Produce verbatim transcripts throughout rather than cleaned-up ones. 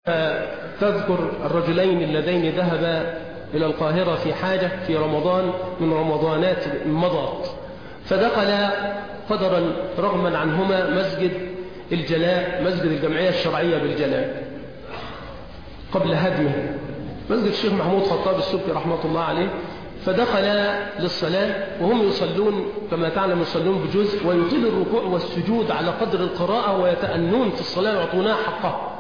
تذكر الرجلين اللذين ذهبا إلى القاهرة في حاجة في رمضان من رمضانات مضت، فدخل قدرا رغما عنهما مسجد الجلاء، مسجد الجمعية الشرعية بالجلاء قبل هدمه، مسجد الشيخ محمود خطاب السبكي رحمة الله عليه. فدخل للصلاة وهم يصلون كما تعلم، يصلون بجزء ويطيل الركوع والسجود على قدر القراءة ويتأنون في الصلاة ويعطونها حقها.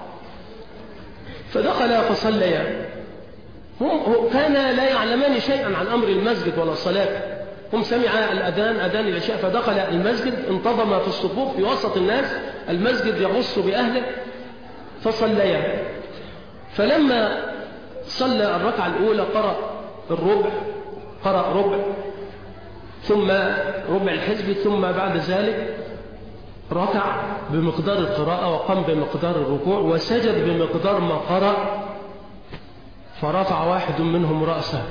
فدخل فصليا، هم كان لا يعلمان شيئا عن أمر المسجد ولا الصلاة، هم سمع الأذان أذان العشاء فدخل المسجد، انتظم في الصفوف في وسط الناس، المسجد يغص بأهله فصليا. فلما صلى الركعة الأولى قرأ الربع، قرأ ربع ثم ربع الحزب، ثم بعد ذلك ركع بمقدار القراءة وقام بمقدار الركوع وسجد بمقدار ما قرأ، فرفع واحد منهم رأسه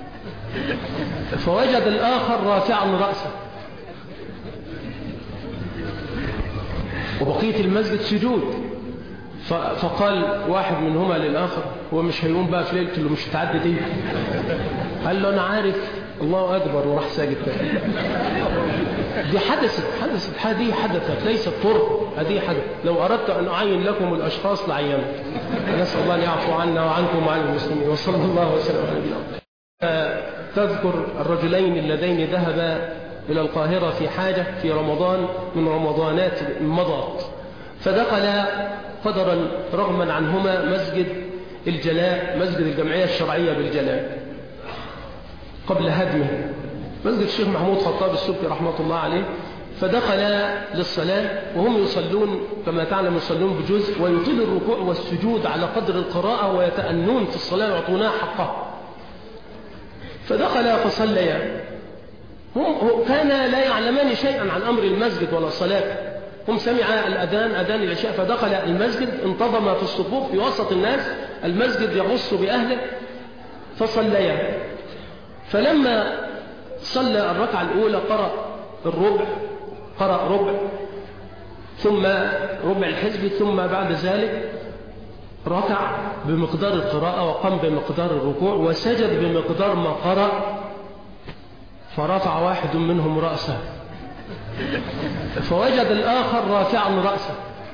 فوجد الآخر رافعا رأسه، وبقية المسجد سجود. فقال واحد منهما للآخر: هو مش هيقوم بقى في ليلة اللي مش هتعدي دي؟ قال له: أنا عارف، الله أكبر، وراح ساجد تاني. دي حدثت حدثت هذه حدثت ليست طرق، هذه حدث. لو أردت أن أعين لكم الأشخاص لعينت. نسأل الله أن يعفو عنا وعنكم وعن المسلمين، وصلى الله وسلم على نبينا. تذكر الرجلين اللذين ذهبا إلى القاهرة في حاجة في رمضان من رمضانات مضت، فدخل قدرا رغما عنهما مسجد الجلاء، مسجد الجمعية الشرعية بالجلاء قبل هدمه، مسجد الشيخ محمود خطاب السبكي رحمة الله عليه. فدخل للصلاة وهم يصلون كما تعلم، يصلون بجزء ويطيل الركوع والسجود على قدر القراءة ويتأنون في الصلاة ويعطونها حقها. فدخل فصليا، هم كان لا يعلمان شيئا عن أمر المسجد ولا الصلاة، هم سمع الأذان أذان العشاء فدخل المسجد، انتظم في الصفوف في وسط الناس، المسجد يغص بأهله فصليا. فلما صلى الركعة الأولى قرأ الربع، قرأ ربع ثم ربع الحزب، ثم بعد ذلك ركع بمقدار القراءة وقام بمقدار الركوع وسجد بمقدار ما قرأ، فرفع واحد منهم رأسه فوجد الآخر رافعا رأسه،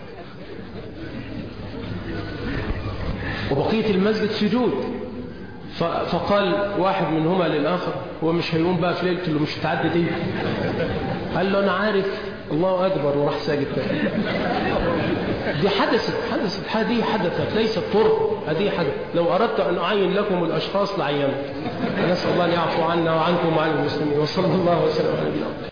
وبقية المسجد سجود. فقال واحد منهما للآخر: هو مش هيقوم بقى في ليلة اللي مش هتعدي دي؟ قال له: أنا عارف، الله أكبر، وراح ساجد تاني. دي حدثت حدثت هذه حدثت ليست طرق، هذه حدث. لو أردت أن أعين لكم الأشخاص لعينت. نسأل الله أن يعفو عنا وعنكم وعن المسلمين، وصلى الله وسلم على نبينا.